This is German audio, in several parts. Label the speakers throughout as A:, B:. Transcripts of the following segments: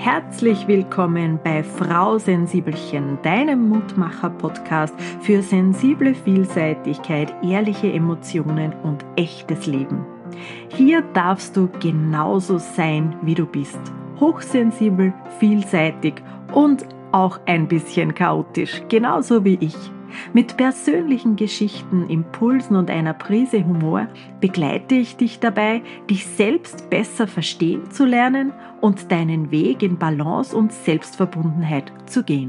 A: Herzlich willkommen bei Frau Sensibelchen, deinem Mutmacher-Podcast für sensible Vielseitigkeit, ehrliche Emotionen und echtes Leben. Hier darfst du genauso sein, wie du bist. Hochsensibel, vielseitig und auch ein bisschen chaotisch, genauso wie ich. Mit persönlichen Geschichten, Impulsen und einer Prise Humor begleite ich dich dabei, dich selbst besser verstehen zu lernen und deinen Weg in Balance und Selbstverbundenheit zu gehen.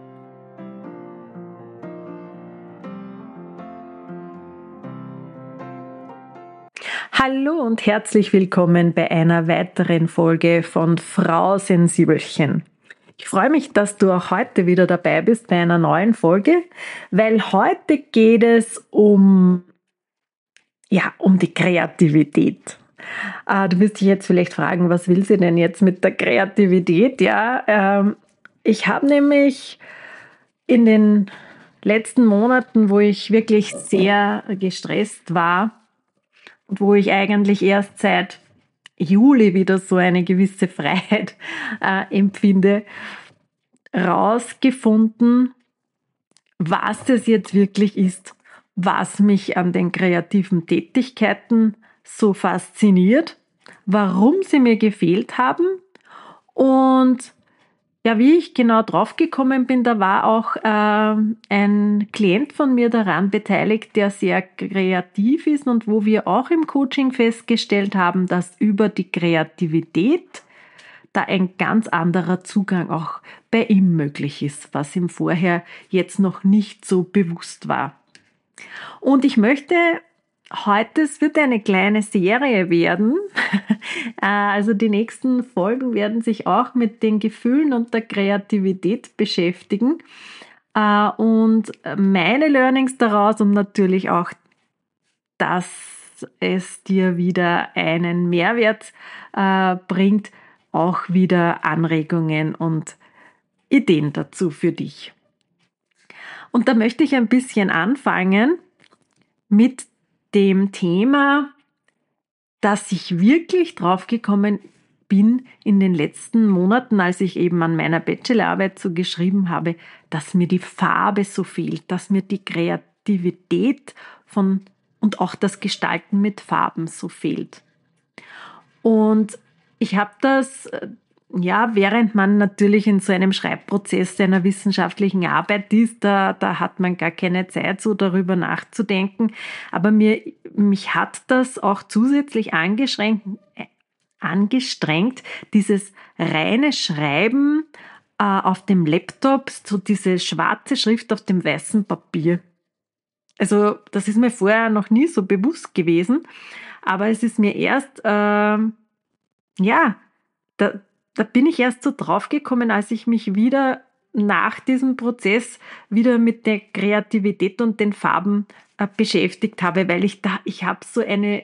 A: Hallo und herzlich willkommen bei einer weiteren Folge von Frau Sensibelchen. Ich freue mich, dass du auch heute wieder dabei bist bei einer neuen Folge, weil heute geht es um die Kreativität. Du wirst dich jetzt vielleicht fragen, was will sie denn jetzt mit der Kreativität? Ich habe nämlich in den letzten Monaten, wo ich wirklich sehr gestresst war und wo ich eigentlich erst seit Juli wieder so eine gewisse Freiheit empfinde, rausgefunden, was das jetzt wirklich ist, was mich an den kreativen Tätigkeiten so fasziniert, warum sie mir gefehlt haben und wie ich genau drauf gekommen bin, da war auch ein Klient von mir daran beteiligt, der sehr kreativ ist und wo wir auch im Coaching festgestellt haben, dass über die Kreativität da ein ganz anderer Zugang auch bei ihm möglich ist, was ihm vorher jetzt noch nicht so bewusst war. Und ich möchte heute, es wird eine kleine Serie werden, also die nächsten Folgen werden sich auch mit den Gefühlen und der Kreativität beschäftigen und meine Learnings daraus und natürlich auch, dass es dir wieder einen Mehrwert bringt, auch wieder Anregungen und Ideen dazu für dich. Und da möchte ich ein bisschen anfangen mit dem Thema, dass ich wirklich draufgekommen bin in den letzten Monaten, als ich eben an meiner Bachelorarbeit so geschrieben habe, dass mir die Farbe so fehlt, dass mir die Kreativität und auch das Gestalten mit Farben so fehlt. Und ich habe das, während man natürlich in so einem Schreibprozess einer wissenschaftlichen Arbeit ist, da hat man gar keine Zeit, so darüber nachzudenken. Aber mich hat das auch zusätzlich angestrengt, dieses reine Schreiben auf dem Laptop, so diese schwarze Schrift auf dem weißen Papier. Also das ist mir vorher noch nie so bewusst gewesen, aber es ist mir erst, da bin ich erst so draufgekommen, als ich mich wieder nach diesem Prozess wieder mit der Kreativität und den Farben beschäftigt habe, weil ich habe so eine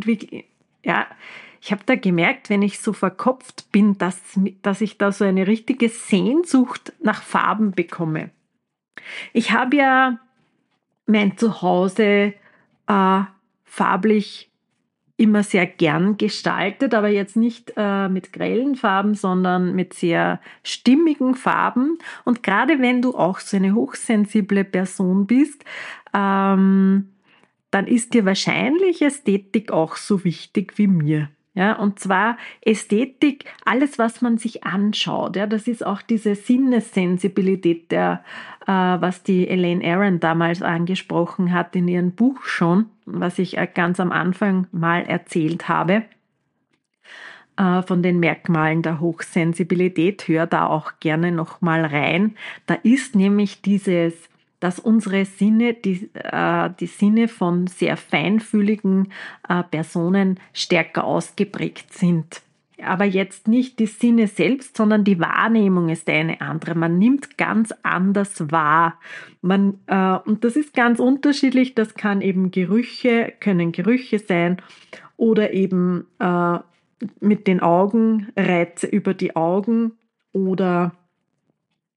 A: ich habe da gemerkt, wenn ich so verkopft bin, dass ich da so eine richtige Sehnsucht nach Farben bekomme. Ich habe ja mein Zuhause farblich immer sehr gern gestaltet, aber jetzt nicht mit grellen Farben, sondern mit sehr stimmigen Farben. Und gerade wenn du auch so eine hochsensible Person bist, dann ist dir wahrscheinlich Ästhetik auch so wichtig wie mir. Ja, und zwar Ästhetik, alles, was man sich anschaut. Ja, das ist auch diese Sinnessensibilität, was die Elaine Aron damals angesprochen hat in ihrem Buch schon, was ich ganz am Anfang mal erzählt habe, von den Merkmalen der Hochsensibilität. Hör da auch gerne noch mal rein. Da ist nämlich dass unsere Sinne, die Sinne von sehr feinfühligen Personen stärker ausgeprägt sind. Aber jetzt nicht die Sinne selbst, sondern die Wahrnehmung ist eine andere. Man nimmt ganz anders wahr. Und das ist ganz unterschiedlich. Das können Gerüche sein oder eben mit den Augen, Reize über die Augen oder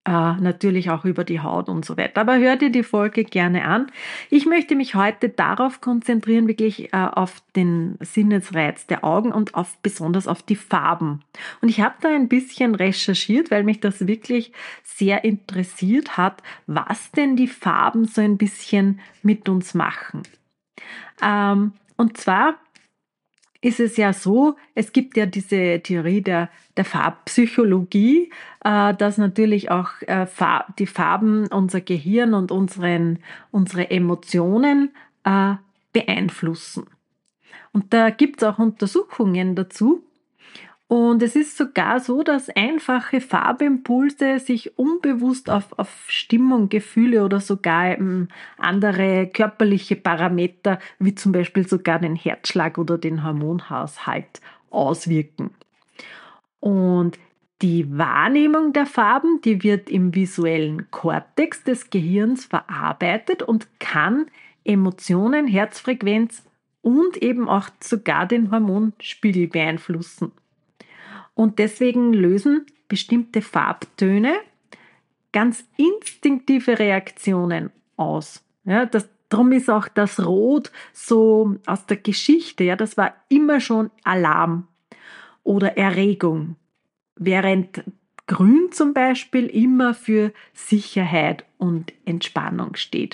A: Natürlich auch über die Haut und so weiter. Aber hör dir die Folge gerne an. Ich möchte mich heute darauf konzentrieren, wirklich auf den Sinnesreiz der Augen und besonders auf die Farben. Und ich habe da ein bisschen recherchiert, weil mich das wirklich sehr interessiert hat, was denn die Farben so ein bisschen mit uns machen. Und zwar ist es ja so, es gibt ja diese Theorie der Farbpsychologie, dass natürlich auch die Farben unser Gehirn und unsere Emotionen beeinflussen. Und da gibt es auch Untersuchungen dazu. Und es ist sogar so, dass einfache Farbimpulse sich unbewusst auf Stimmung, Gefühle oder sogar andere körperliche Parameter, wie zum Beispiel sogar den Herzschlag oder den Hormonhaushalt, auswirken. Und die Wahrnehmung der Farben, die wird im visuellen Kortex des Gehirns verarbeitet und kann Emotionen, Herzfrequenz und eben auch sogar den Hormonspiegel beeinflussen. Und deswegen lösen bestimmte Farbtöne ganz instinktive Reaktionen aus. Ja, darum ist auch das Rot so aus der Geschichte, ja, das war immer schon Alarm oder Erregung, während Grün zum Beispiel immer für Sicherheit und Entspannung steht.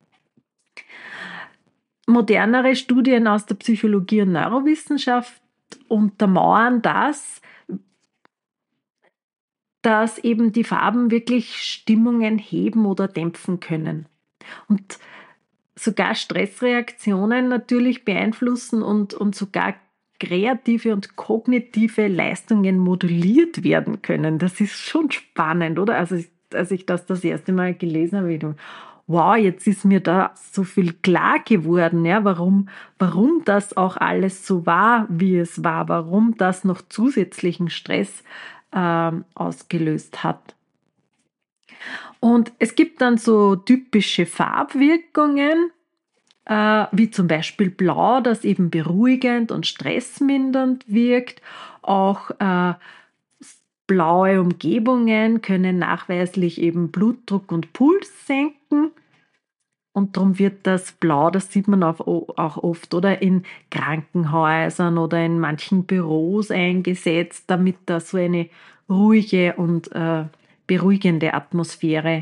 A: Modernere Studien aus der Psychologie und Neurowissenschaft untermauern das, dass eben die Farben wirklich Stimmungen heben oder dämpfen können. Und sogar Stressreaktionen natürlich beeinflussen und sogar kreative und kognitive Leistungen moduliert werden können. Das ist schon spannend, oder? Also als ich das erste Mal gelesen habe, ich dachte, wow, jetzt ist mir da so viel klar geworden, ja, warum das auch alles so war, wie es war, warum das noch zusätzlichen Stress ausgelöst hat. Und es gibt dann so typische Farbwirkungen, wie zum Beispiel Blau, das eben beruhigend und stressmindernd wirkt. Auch blaue Umgebungen können nachweislich eben Blutdruck und Puls senken. Und darum wird das Blau, das sieht man auch oft, oder in Krankenhäusern oder in manchen Büros eingesetzt, damit da so eine ruhige und beruhigende Atmosphäre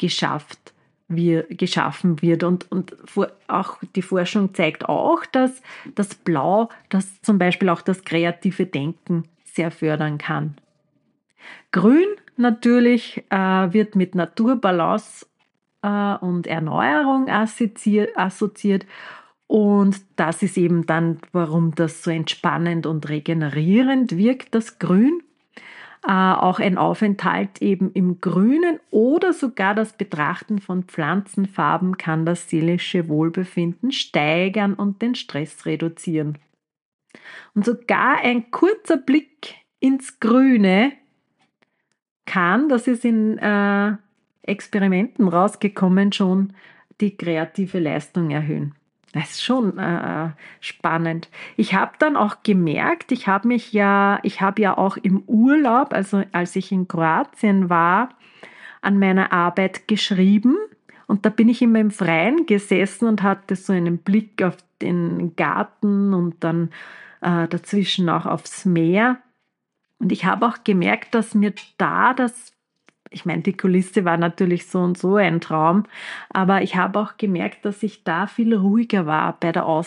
A: geschaffen wird. Und auch die Forschung zeigt auch, dass das Blau, das zum Beispiel auch das kreative Denken sehr fördern kann. Grün natürlich wird mit Naturbalance und Erneuerung assoziiert. Und das ist eben dann, warum das so entspannend und regenerierend wirkt, das Grün. Auch ein Aufenthalt eben im Grünen oder sogar das Betrachten von Pflanzenfarben kann das seelische Wohlbefinden steigern und den Stress reduzieren. Und sogar ein kurzer Blick ins Grüne kann, das ist in Experimenten rausgekommen, schon die kreative Leistung erhöhen. Das ist schon spannend. Ich habe dann auch gemerkt, ich habe ja auch im Urlaub, also als ich in Kroatien war, an meiner Arbeit geschrieben. Und da bin ich immer im Freien gesessen und hatte so einen Blick auf den Garten und dann dazwischen auch aufs Meer. Und ich habe auch gemerkt, dass mir da ich meine, die Kulisse war natürlich so und so ein Traum, aber ich habe auch gemerkt, dass ich da viel ruhiger war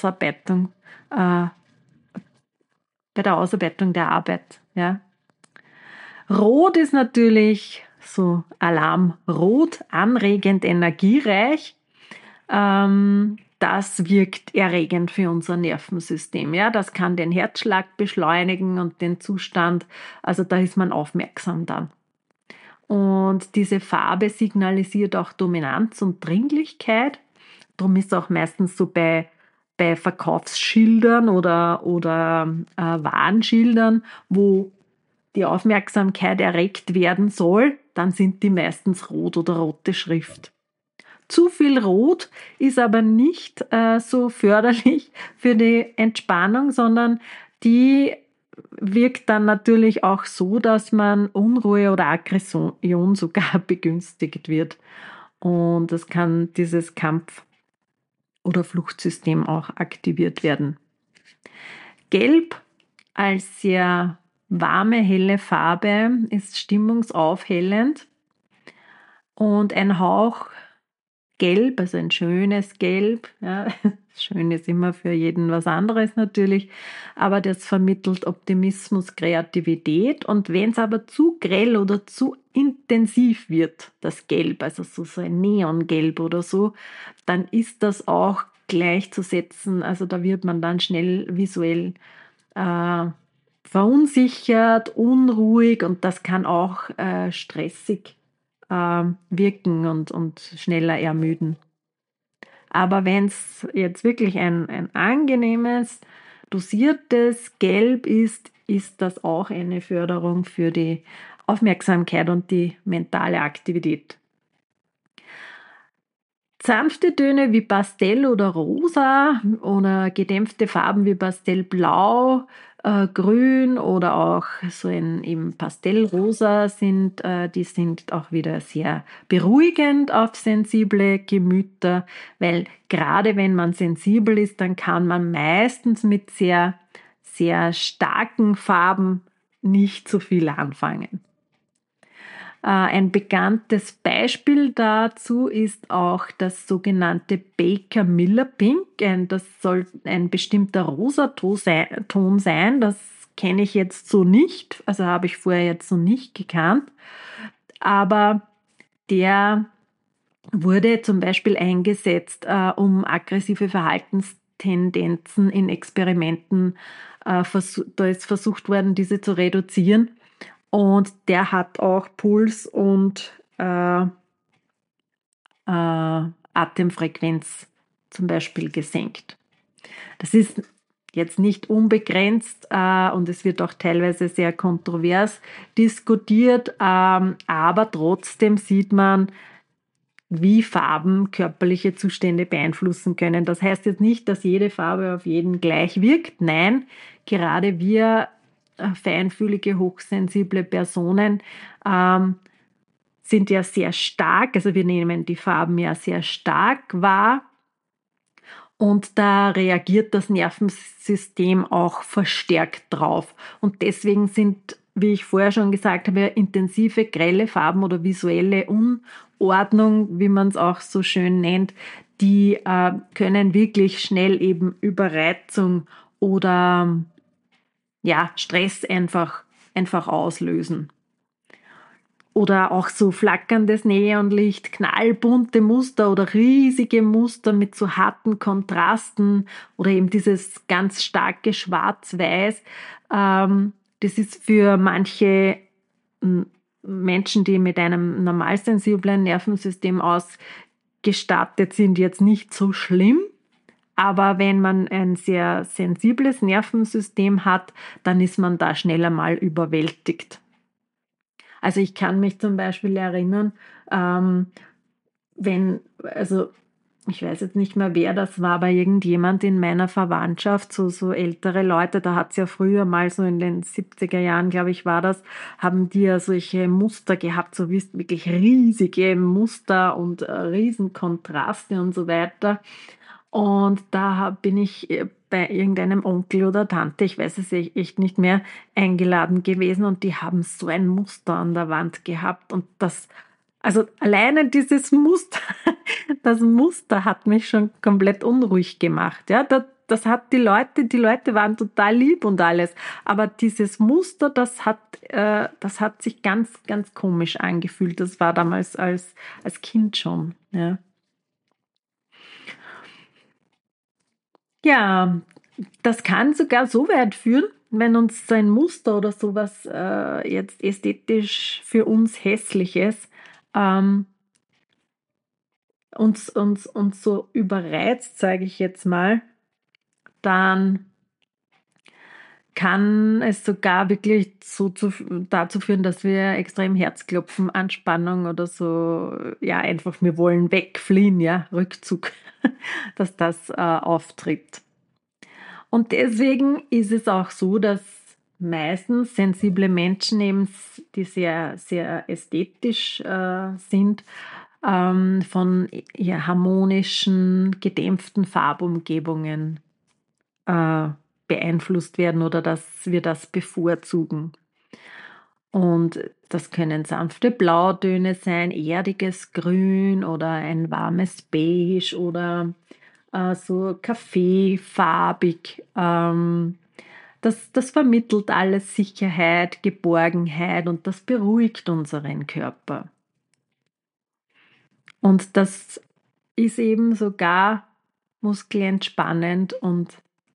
A: bei der Ausarbeitung der Arbeit. Ja. Rot ist natürlich so Alarmrot, anregend, energiereich. Das wirkt erregend für unser Nervensystem. Ja, das kann den Herzschlag beschleunigen und den Zustand. Also da ist man aufmerksam dann. Und diese Farbe signalisiert auch Dominanz und Dringlichkeit. Darum ist auch meistens so bei Verkaufsschildern oder Warnschildern, wo die Aufmerksamkeit erregt werden soll, dann sind die meistens rot oder rote Schrift. Zu viel Rot ist aber nicht so förderlich für die Entspannung, sondern die wirkt dann natürlich auch so, dass man Unruhe oder Aggression sogar begünstigt wird. Und es kann dieses Kampf- oder Fluchtsystem auch aktiviert werden. Gelb als sehr warme, helle Farbe ist stimmungsaufhellend und ein Hauch Gelb, also ein schönes Gelb. Ja, schön ist immer für jeden was anderes natürlich, aber das vermittelt Optimismus, Kreativität. Und wenn es aber zu grell oder zu intensiv wird, das Gelb, also so ein Neongelb oder so, dann ist das auch gleichzusetzen. Also da wird man dann schnell visuell äh, verunsichert, unruhig und das kann auch stressig wirken und schneller ermüden. Aber wenn es jetzt wirklich ein angenehmes, dosiertes Gelb ist, ist das auch eine Förderung für die Aufmerksamkeit und die mentale Aktivität. Sanfte Töne wie Pastell oder Rosa oder gedämpfte Farben wie Pastellblau, Grün oder auch so ein eben Pastellrosa die sind auch wieder sehr beruhigend auf sensible Gemüter, weil gerade wenn man sensibel ist, dann kann man meistens mit sehr, sehr starken Farben nicht so viel anfangen. Ein bekanntes Beispiel dazu ist auch das sogenannte Baker-Miller Pink. Das soll ein bestimmter Rosaton sein. Das kenne ich jetzt so nicht, also habe ich vorher jetzt so nicht gekannt. Aber der wurde zum Beispiel eingesetzt, um aggressive Verhaltenstendenzen in Experimenten, da ist versucht worden, diese zu reduzieren. Und der hat auch Puls und Atemfrequenz zum Beispiel gesenkt. Das ist jetzt nicht unbegrenzt und es wird auch teilweise sehr kontrovers diskutiert, aber trotzdem sieht man, wie Farben körperliche Zustände beeinflussen können. Das heißt jetzt nicht, dass jede Farbe auf jeden gleich wirkt. Nein, gerade wir feinfühlige, hochsensible Personen sind ja sehr stark, also wir nehmen die Farben ja sehr stark wahr und da reagiert das Nervensystem auch verstärkt drauf. Und deswegen sind, wie ich vorher schon gesagt habe, intensive, grelle Farben oder visuelle Unordnung, wie man es auch so schön nennt, die können wirklich schnell eben Überreizung oder ja, Stress einfach auslösen. Oder auch so flackerndes Neonlicht, knallbunte Muster oder riesige Muster mit so harten Kontrasten oder eben dieses ganz starke Schwarz-Weiß. Das ist für manche Menschen, die mit einem normalsensiblen Nervensystem ausgestattet sind, jetzt nicht so schlimm. Aber wenn man ein sehr sensibles Nervensystem hat, dann ist man da schneller mal überwältigt. Also ich kann mich zum Beispiel erinnern, also ich weiß jetzt nicht mehr, wer das war, aber irgendjemand in meiner Verwandtschaft, so ältere Leute, da hat es ja früher mal so in den 70er Jahren, glaube ich, war das, haben die ja solche Muster gehabt, so wie wirklich riesige Muster und riesen Kontraste und so weiter. Und da bin ich bei irgendeinem Onkel oder Tante, ich weiß es echt nicht mehr, eingeladen gewesen und die haben so ein Muster an der Wand gehabt und also alleine dieses Muster, das Muster hat mich schon komplett unruhig gemacht. Ja, das hat die Leute waren total lieb und alles, aber dieses Muster, das hat sich ganz, ganz komisch angefühlt. Das war damals als Kind schon. Ja. Ja, das kann sogar so weit führen, wenn uns so ein Muster oder sowas jetzt ästhetisch für uns hässliches ähm, uns so überreizt, sage ich jetzt mal, dann kann es sogar wirklich dazu führen, dass wir extrem Herzklopfen, Anspannung oder so, ja, einfach wir wollen wegfliehen, ja, Rückzug, dass das auftritt. Und deswegen ist es auch so, dass meistens sensible Menschen eben, die sehr, sehr ästhetisch sind, von ja, harmonischen, gedämpften Farbumgebungen äh, beeinflusst werden oder dass wir das bevorzugen. Und das können sanfte Blautöne sein, erdiges Grün oder ein warmes Beige oder so kaffeefarbig. Das vermittelt alles Sicherheit, Geborgenheit und das beruhigt unseren Körper. Und das ist eben sogar muskelentspannend und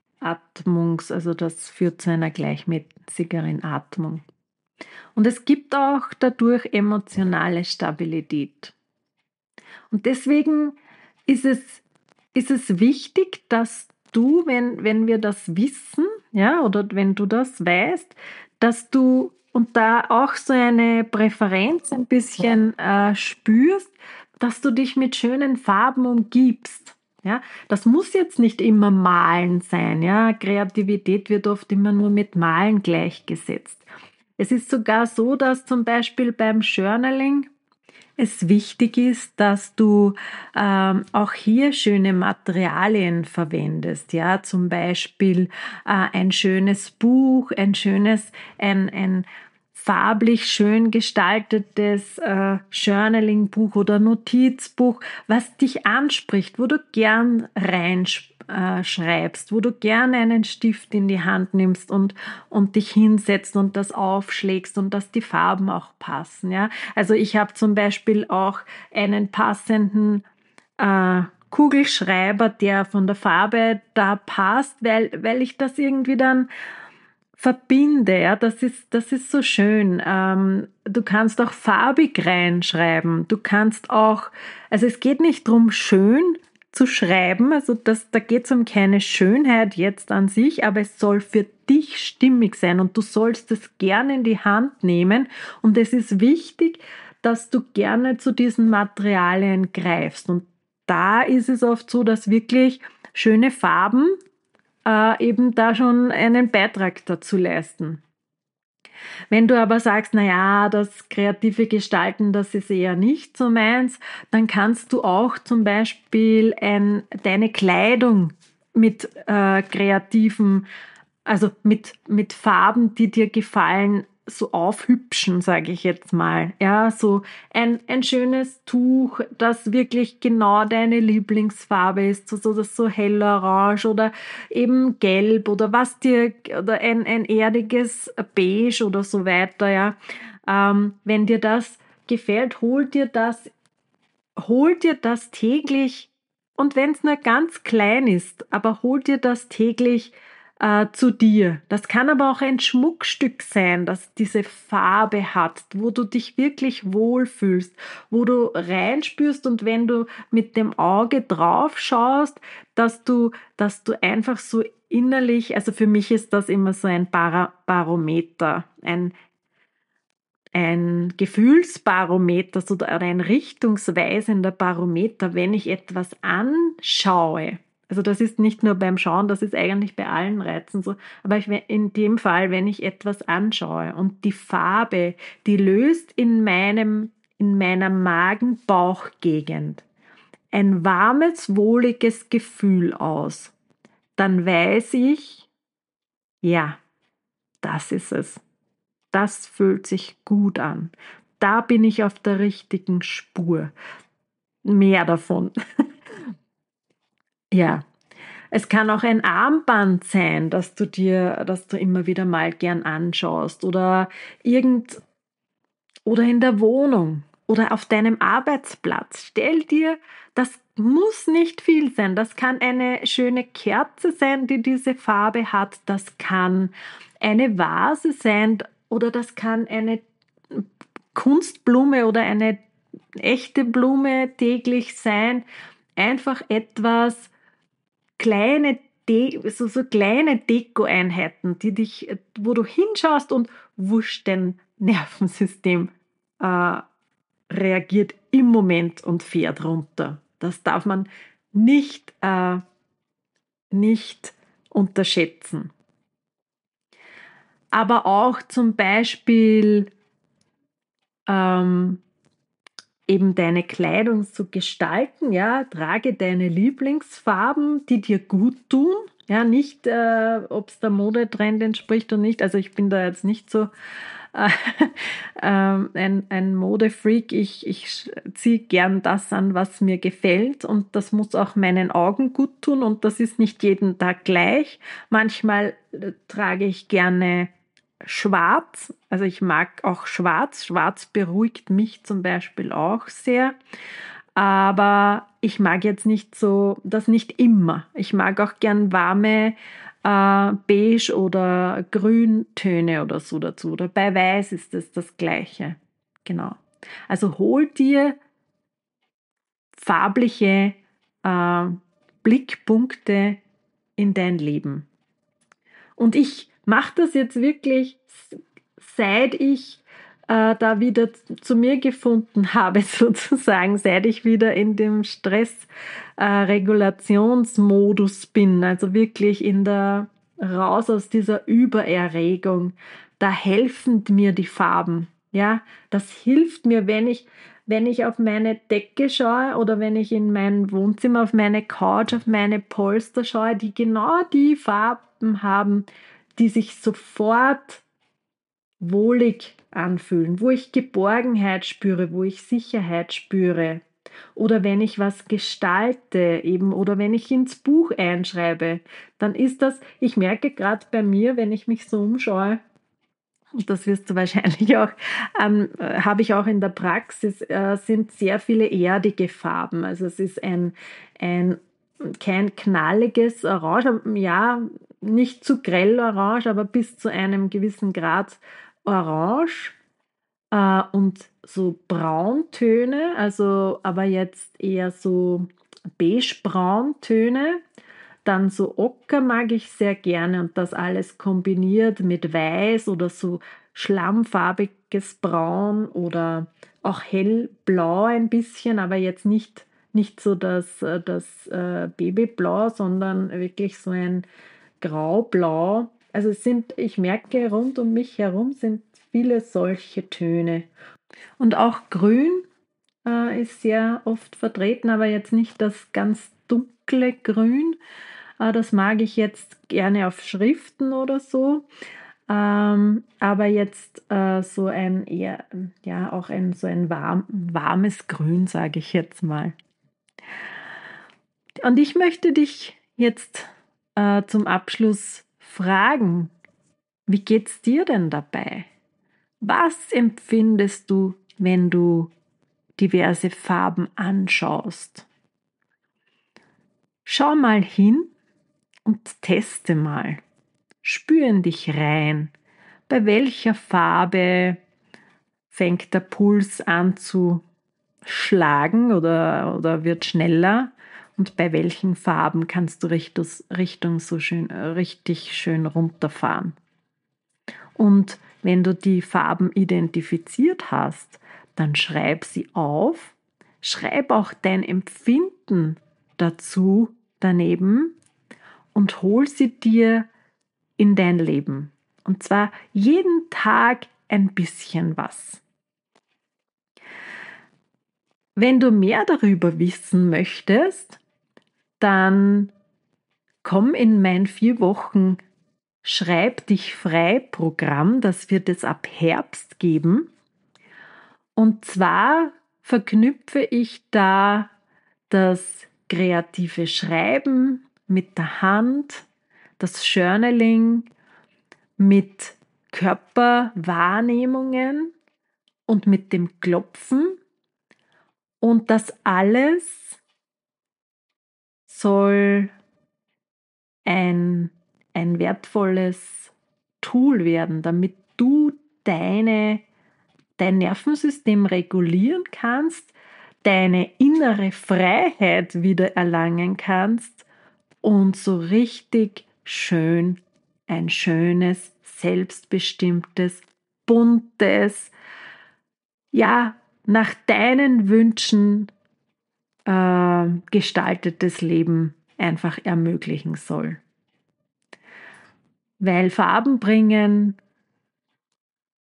A: also das führt zu einer gleichmäßigeren Atmung. Und es gibt auch dadurch emotionale Stabilität. Und deswegen ist es, ist es wichtig, dass du, wenn wir das wissen, ja, oder wenn du das weißt, dass du und da auch so eine Präferenz ein bisschen spürst, dass du dich mit schönen Farben umgibst. Ja, das muss jetzt nicht immer Malen sein. Ja, Kreativität wird oft immer nur mit Malen gleichgesetzt. Es ist sogar so, dass zum Beispiel beim Journaling es wichtig ist, dass du auch hier schöne Materialien verwendest. Ja, zum Beispiel ein schönes Buch, ein farblich schön gestaltetes Journaling-Buch oder Notizbuch, was dich anspricht, wo du gern reinschreibst, wo du gerne einen Stift in die Hand nimmst und dich hinsetzt und das aufschlägst und dass die Farben auch passen. Ja? Also ich habe zum Beispiel auch einen passenden Kugelschreiber, der von der Farbe da passt, weil ich das irgendwie dann verbinde, ja, das ist so schön. Du kannst auch farbig reinschreiben. Du kannst auch, also es geht nicht drum schön zu schreiben, also da geht es um keine Schönheit jetzt an sich, aber es soll für dich stimmig sein und du sollst es gerne in die Hand nehmen und es ist wichtig, dass du gerne zu diesen Materialien greifst und da ist es oft so, dass wirklich schöne Farben eben da schon einen Beitrag dazu leisten. Wenn du aber sagst, na ja, das kreative Gestalten, das ist eher nicht so meins, dann kannst du auch zum Beispiel deine Kleidung mit kreativen, also mit Farben, die dir gefallen, so aufhübschen, sage ich jetzt mal. Ja, so ein schönes Tuch, das wirklich genau deine Lieblingsfarbe ist, so das so heller Orange oder eben gelb oder oder ein erdiges Beige oder so weiter, ja. Wenn dir das gefällt, hol dir das täglich und wenn es nur ganz klein ist, aber hol dir das täglich zu dir. Das kann aber auch ein Schmuckstück sein, das diese Farbe hat, wo du dich wirklich wohlfühlst, wo du reinspürst und wenn du mit dem Auge drauf schaust, dass du einfach so innerlich, also für mich ist das immer so ein Barometer, ein Gefühlsbarometer oder ein richtungsweisender Barometer, wenn ich etwas anschaue. Also das ist nicht nur beim Schauen, das ist eigentlich bei allen Reizen so. Aber in dem Fall, wenn ich etwas anschaue und die Farbe, die löst in meiner Magen-Bauch-Gegend ein warmes, wohliges Gefühl aus, dann weiß ich, ja, das ist es. Das fühlt sich gut an. Da bin ich auf der richtigen Spur. Mehr davon. Ja. Es kann auch ein Armband sein, dass du immer wieder mal gern anschaust oder in der Wohnung oder auf deinem Arbeitsplatz. Stell dir, das muss nicht viel sein. Das kann eine schöne Kerze sein, die diese Farbe hat. Das kann eine Vase sein oder das kann eine Kunstblume oder eine echte Blume täglich sein. Einfach etwas so kleine Deko-Einheiten, wo du hinschaust und wusch, dein Nervensystem äh, reagiert im Moment und fährt runter. Das darf man nicht unterschätzen. aber auch zum Beispiel eben deine Kleidung zu gestalten, ja, trage deine Lieblingsfarben, die dir gut tun, ja, nicht, ob es der Modetrend entspricht oder nicht, also ich bin da jetzt nicht so äh, ein Modefreak, ich ziehe gern das an, was mir gefällt und das muss auch meinen Augen gut tun und das ist nicht jeden Tag gleich. Manchmal trage ich gerne Schwarz, also ich mag auch Schwarz. Schwarz beruhigt mich zum Beispiel auch sehr. Aber ich mag jetzt nicht so, das nicht immer. Ich mag auch gern warme Beige- oder Grüntöne oder so dazu. Oder bei Weiß ist es das Gleiche. Genau. Also hol dir farbliche äh, Blickpunkte in dein Leben. Und ich mache das jetzt wirklich, seit ich da wieder zu mir gefunden habe, sozusagen, seit ich wieder in dem Stressregulationsmodus bin, also wirklich raus aus dieser Übererregung. Da helfen mir die Farben. Ja, das hilft mir, wenn ich auf meine Decke schaue oder wenn ich in mein Wohnzimmer auf meine Couch, auf meine Polster schaue, die genau die Farben haben, die sich sofort wohlig anfühlen, wo ich Geborgenheit spüre, wo ich Sicherheit spüre. Oder wenn ich was gestalte eben oder wenn ich ins Buch einschreibe, dann ist das, ich merke gerade bei mir, wenn ich mich so umschaue, und das wirst du wahrscheinlich auch, habe ich auch in der Praxis, sind sehr viele erdige Farben. Also es ist ein kein knalliges Orange, ja, nicht zu grell Orange, aber bis zu einem gewissen Grad Orange und so Brauntöne, also aber jetzt eher so beige-brauntöne. Dann so Ocker mag ich sehr gerne und das alles kombiniert mit Weiß oder so schlammfarbiges Braun oder auch hellblau ein bisschen, aber jetzt nicht so das Babyblau, sondern wirklich so ein Graublau. Also ich merke, rund um mich herum sind viele solche Töne. Und auch Grün ist sehr oft vertreten, aber jetzt nicht das ganz dunkle Grün. Das mag ich jetzt gerne auf Schriften oder so. Aber jetzt so ein eher, ja, auch so ein warmes Grün, sage ich jetzt mal. Und ich möchte dich jetzt zum Abschluss fragen, wie geht's dir denn dabei? Was empfindest du, wenn du diverse Farben anschaust? Schau mal hin und teste mal. Spür in dich rein. Bei welcher Farbe fängt der Puls an zu schlagen oder wird schneller? Und bei welchen Farben kannst du Richtung so schön, richtig schön runterfahren? Und wenn du die Farben identifiziert hast, dann schreib sie auf, schreib auch dein Empfinden dazu daneben und hol sie dir in dein Leben. Und zwar jeden Tag ein bisschen was. Wenn du mehr darüber wissen möchtest, dann komm in mein 4 Wochen Schreib dich frei Programm. Das wird es ab Herbst geben. Und zwar verknüpfe ich da das kreative Schreiben mit der Hand, das Journaling mit Körperwahrnehmungen und mit dem Klopfen. Und das alles soll ein wertvolles Tool werden, damit du dein Nervensystem regulieren kannst, deine innere Freiheit wieder erlangen kannst und so richtig schön ein schönes, selbstbestimmtes, buntes, ja, nach deinen Wünschen gestaltetes Leben einfach ermöglichen soll. Weil Farben bringen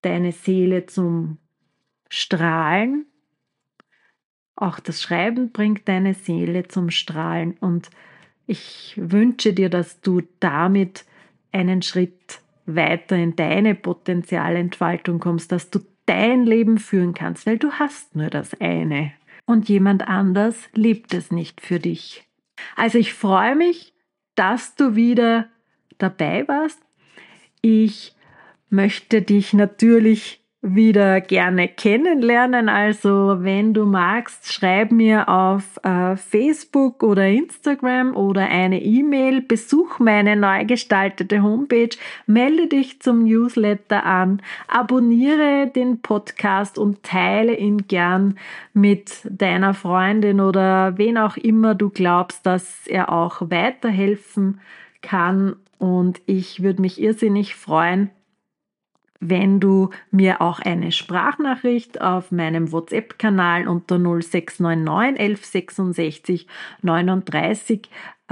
A: deine Seele zum Strahlen. Auch das Schreiben bringt deine Seele zum Strahlen und ich wünsche dir, dass du damit einen Schritt weiter in deine Potenzialentfaltung kommst, dass du dein Leben führen kannst, weil du hast nur das eine und jemand anders lebt es nicht für dich. Also ich freue mich, dass du wieder dabei warst. Ich möchte dich natürlich wieder gerne kennenlernen. Also wenn du magst, schreib mir auf Facebook oder Instagram oder eine E-Mail, besuch meine neu gestaltete Homepage, melde dich zum Newsletter an, abonniere den Podcast und teile ihn gern mit deiner Freundin oder wen auch immer du glaubst, dass er auch weiterhelfen kann. Und ich würde mich irrsinnig freuen, wenn du mir auch eine Sprachnachricht auf meinem WhatsApp-Kanal unter 0699 1166 39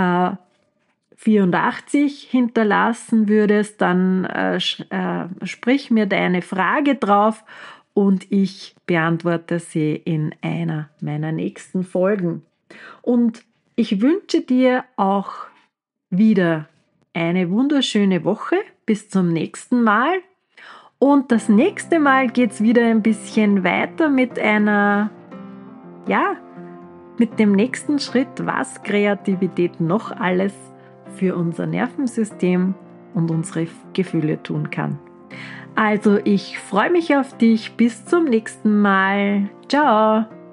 A: 84 hinterlassen würdest, dann sprich mir deine Frage drauf und ich beantworte sie in einer meiner nächsten Folgen. Und ich wünsche dir auch wieder eine wunderschöne Woche. Bis zum nächsten Mal. Und das nächste Mal geht es wieder ein bisschen weiter mit mit dem nächsten Schritt, was Kreativität noch alles für unser Nervensystem und unsere Gefühle tun kann. Also ich freue mich auf dich. Bis zum nächsten Mal. Ciao.